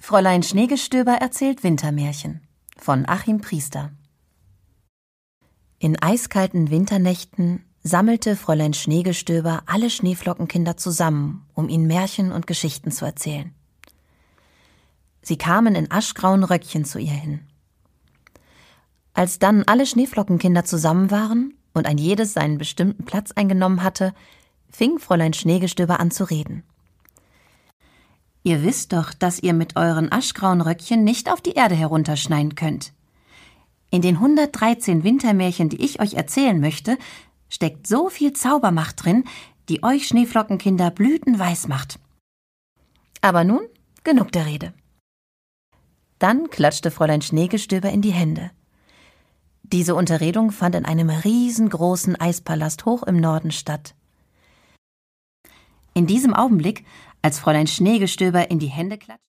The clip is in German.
Fräulein Schneegestöber erzählt Wintermärchen von Achim Priester. In eiskalten Winternächten sammelte Fräulein Schneegestöber alle Schneeflockenkinder zusammen, um ihnen Märchen und Geschichten zu erzählen. Sie kamen in aschgrauen Röckchen zu ihr hin. Als dann alle Schneeflockenkinder zusammen waren und ein jedes seinen bestimmten Platz eingenommen hatte, fing Fräulein Schneegestöber an zu reden. »Ihr wisst doch, dass ihr mit euren aschgrauen Röckchen nicht auf die Erde herunterschneien könnt. In den 113 Wintermärchen, die ich euch erzählen möchte, steckt so viel Zaubermacht drin, die euch Schneeflockenkinder blütenweiß macht. Aber nun genug der Rede.« Dann klatschte Fräulein Schneegestöber in die Hände. Diese Unterredung fand in einem riesengroßen Eispalast hoch im Norden statt. In diesem Augenblick, als Fräulein Schneegestöber in die Hände klatschte,